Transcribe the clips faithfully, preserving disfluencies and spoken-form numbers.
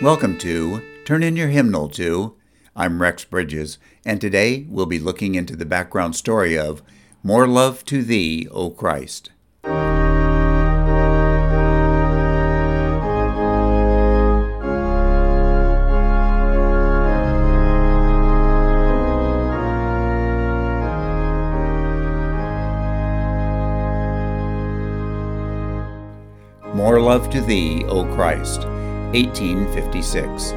Welcome to Turn In Your Hymnal To. I'm Rex Bridges, and today we'll be looking into the background story of More Love to Thee, O Christ. More Love to Thee, O Christ, eighteen fifty-six.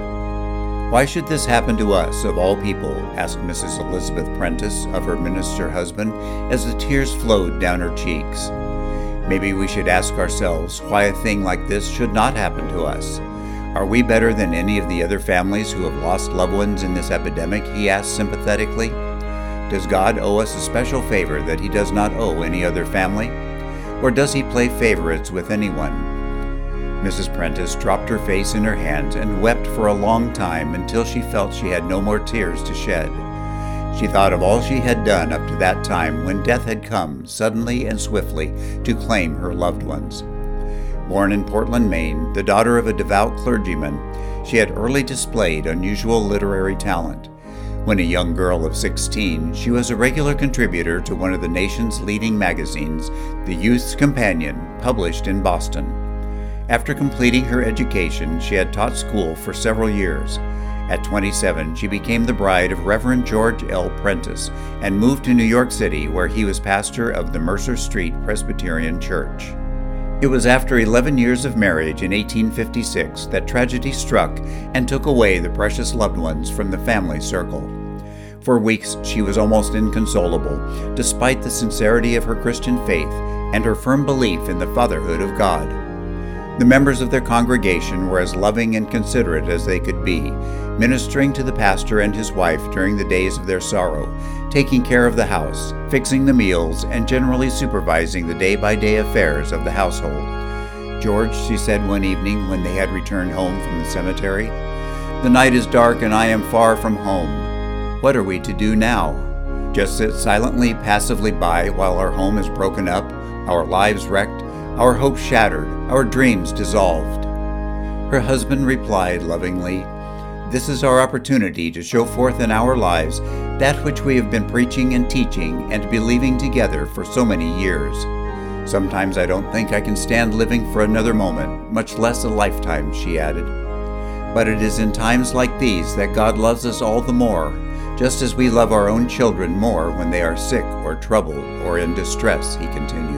Why should this happen to us, of all people? Asked Missus Elizabeth Prentice of her minister husband as the tears flowed down her cheeks. Maybe we should ask ourselves why a thing like this should not happen to us. Are we better than any of the other families who have lost loved ones in this epidemic? He asked sympathetically. Does God owe us a special favor that he does not owe any other family? Or does he play favorites with anyone? Missus Prentice dropped her face in her hands and wept for a long time until she felt she had no more tears to shed. She thought of all she had done up to that time when death had come suddenly and swiftly to claim her loved ones. Born in Portland, Maine, the daughter of a devout clergyman, she had early displayed unusual literary talent. When a young girl of sixteen, she was a regular contributor to one of the nation's leading magazines, The Youth's Companion, published in Boston. After completing her education, she had taught school for several years. At twenty-seven, she became the bride of Reverend George L. Prentice and moved to New York City, where he was pastor of the Mercer Street Presbyterian Church. It was after eleven years of marriage in eighteen fifty-six that tragedy struck and took away the precious loved ones from the family circle. For weeks, she was almost inconsolable, despite the sincerity of her Christian faith and her firm belief in the fatherhood of God. The members of their congregation were as loving and considerate as they could be, ministering to the pastor and his wife during the days of their sorrow, taking care of the house, fixing the meals, and generally supervising the day-by-day affairs of the household. "George," she said one evening when they had returned home from the cemetery, "the night is dark and I am far from home. What are we to do now? Just sit silently, passively by while our home is broken up, our lives wrecked, our hopes shattered, our dreams dissolved?" Her husband replied lovingly, "This is our opportunity to show forth in our lives that which we have been preaching and teaching and believing together for so many years. Sometimes I don't think I can stand living for another moment, much less a lifetime," she added. "But it is in times like these that God loves us all the more, just as we love our own children more when they are sick or troubled or in distress," he continued.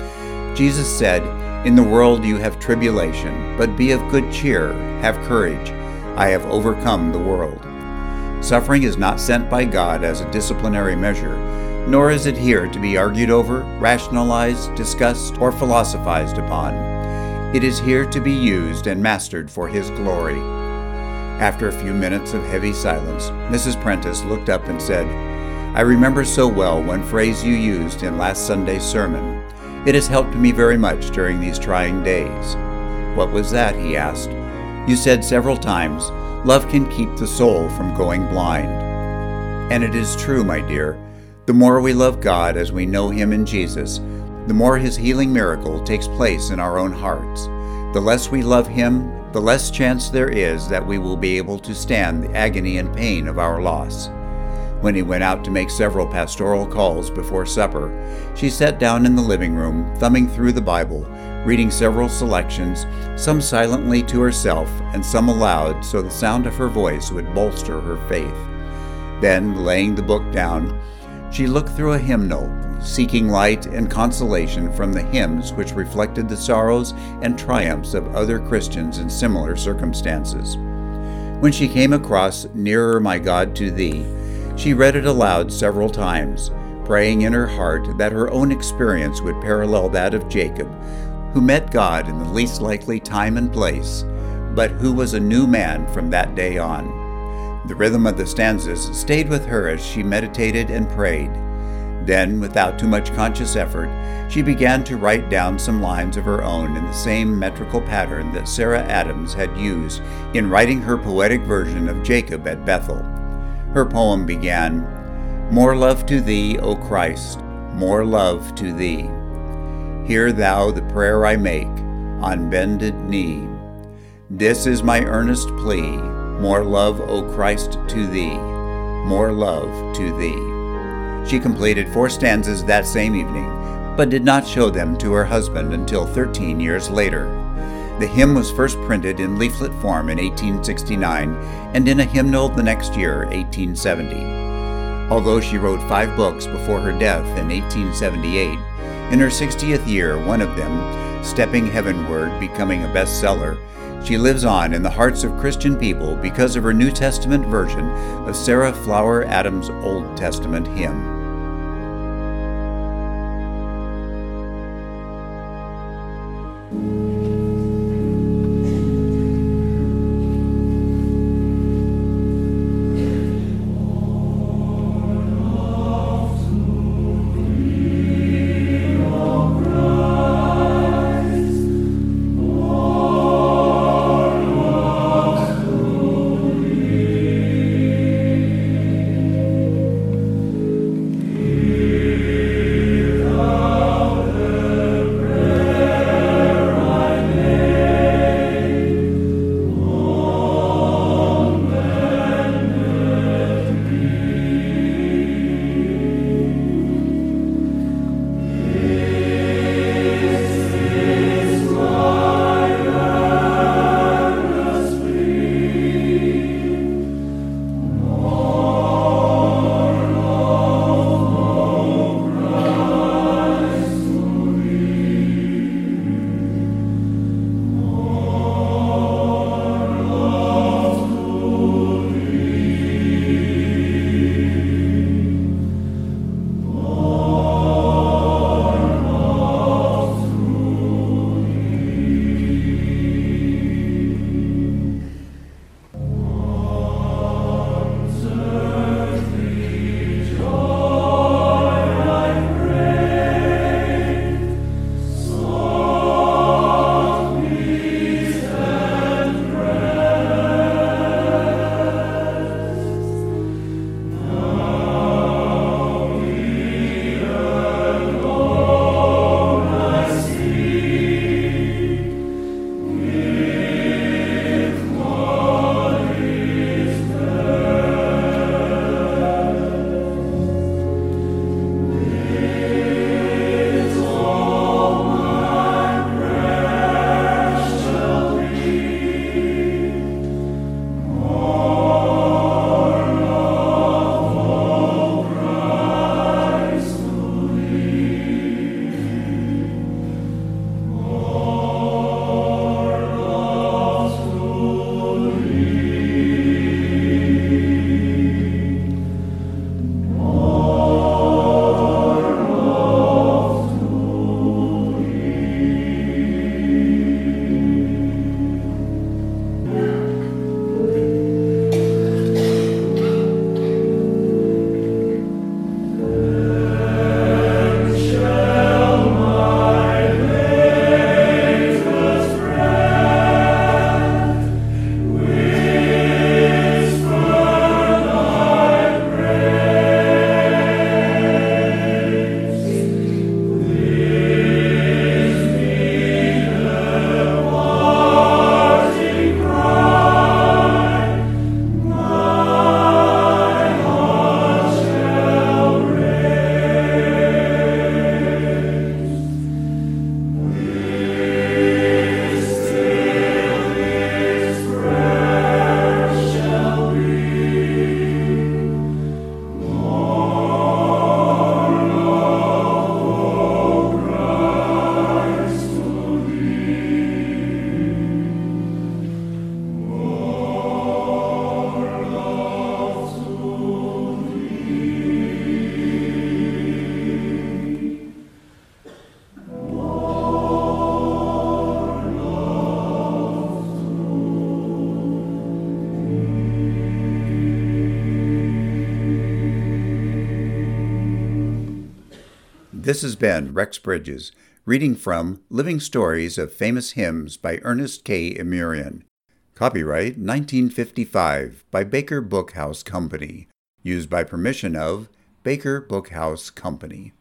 Jesus said, "In the world you have tribulation, but be of good cheer, have courage. I have overcome the world." Suffering is not sent by God as a disciplinary measure, nor is it here to be argued over, rationalized, discussed, or philosophized upon. It is here to be used and mastered for His glory. After a few minutes of heavy silence, Missus Prentice looked up and said, "I remember so well one phrase you used in last Sunday's sermon. It has helped me very much during these trying days." "What was that?" he asked. "You said several times, 'Love can keep the soul from going blind.' And it is true, my dear. The more we love God as we know Him in Jesus, the more His healing miracle takes place in our own hearts. The less we love Him, the less chance there is that we will be able to stand the agony and pain of our loss." When he went out to make several pastoral calls before supper, she sat down in the living room, thumbing through the Bible, reading several selections, some silently to herself and some aloud so the sound of her voice would bolster her faith. Then, laying the book down, she looked through a hymnal, seeking light and consolation from the hymns which reflected the sorrows and triumphs of other Christians in similar circumstances. When she came across "Nearer, My God, to Thee," she read it aloud several times, praying in her heart that her own experience would parallel that of Jacob, who met God in the least likely time and place, but who was a new man from that day on. The rhythm of the stanzas stayed with her as she meditated and prayed. Then, without too much conscious effort, she began to write down some lines of her own in the same metrical pattern that Sarah Adams had used in writing her poetic version of Jacob at Bethel. Her poem began, "More love to Thee, O Christ, more love to Thee. Hear Thou the prayer I make on bended knee. This is my earnest plea, more love, O Christ, to thee, more love to thee. She completed four stanzas that same evening, but did not show them to her husband until thirteen years later. The hymn was first printed in leaflet form in eighteen sixty-nine and in a hymnal the next year, eighteen seventy. Although she wrote five books before her death in eighteen seventy-eight, in her sixtieth year, one of them, Stepping Heavenward, becoming a bestseller, she lives on in the hearts of Christian people because of her New Testament version of Sarah Flower Adams' Old Testament hymn. This has been Rex Bridges, reading from Living Stories of Famous Hymns by Ernest K. Emurian. Copyright nineteen fifty-five by Baker Book House Company. Used by permission of Baker Book House Company.